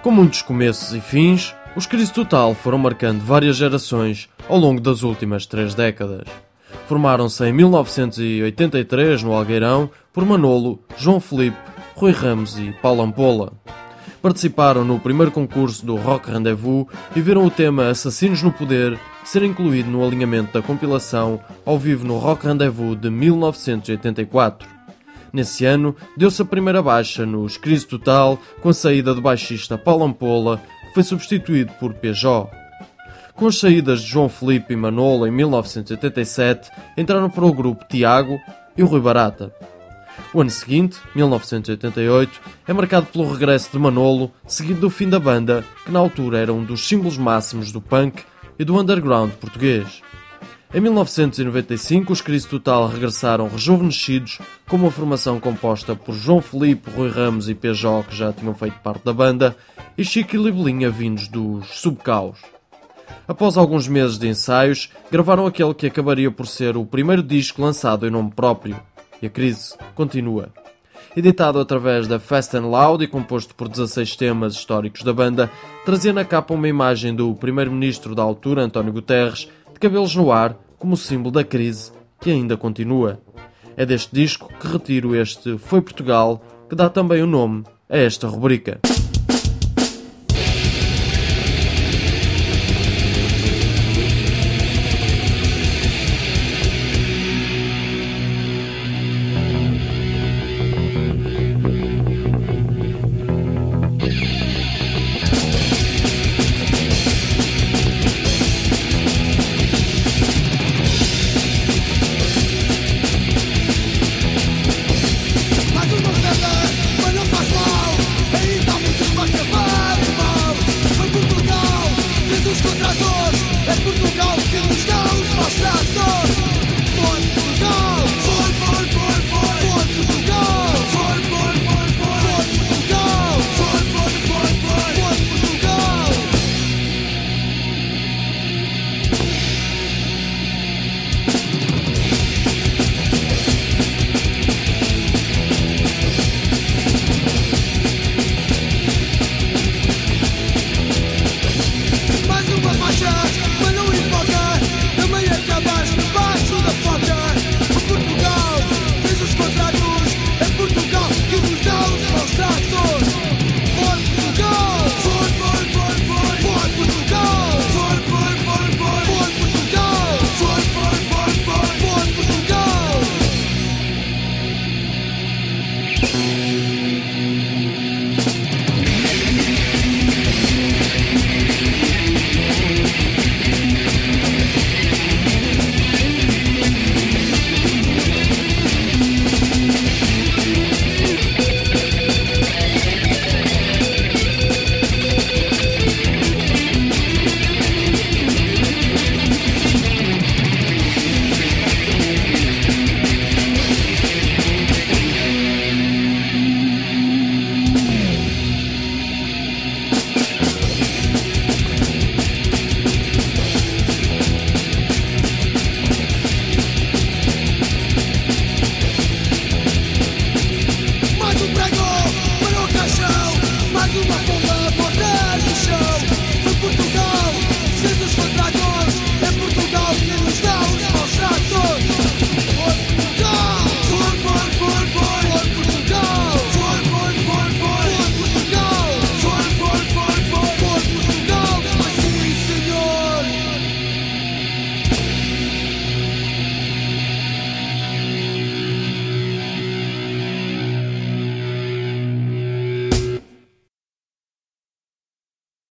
Com muitos começos e fins, os Crise Total foram marcando várias gerações ao longo das últimas 3 décadas. Formaram-se em 1983 no Algueirão por Manolo, João Felipe, Rui Ramos e Paulo Ampola. Participaram no primeiro concurso do Rock Rendezvous e viram o tema Assassinos no Poder ser incluído no alinhamento da compilação ao vivo no Rock Rendezvous de 1984. Nesse ano, deu-se a primeira baixa nos Crise Total com a saída do baixista Paulo Ampola, que foi substituído por PJ. Com as saídas de João Felipe e Manolo em 1987, entraram para o grupo Tiago e o Rui Barata. O ano seguinte, 1988, é marcado pelo regresso de Manolo, seguido do fim da banda, que na altura era um dos símbolos máximos do punk e do underground português. Em 1995, os Crise Total regressaram rejuvenescidos, com uma formação composta por João Felipe, Rui Ramos e PJ, que já tinham feito parte da banda, e Chico e Libelinha, vindos dos Subcaos. Após alguns meses de ensaios, gravaram aquele que acabaria por ser o primeiro disco lançado em nome próprio. E a crise continua. Editado através da Fast and Loud e composto por 16 temas históricos da banda, trazia na capa uma imagem do primeiro-ministro da altura, António Guterres, de cabelos no ar, como símbolo da crise, que ainda continua. É deste disco que retiro este Foi Portugal, que dá também o nome a esta rubrica.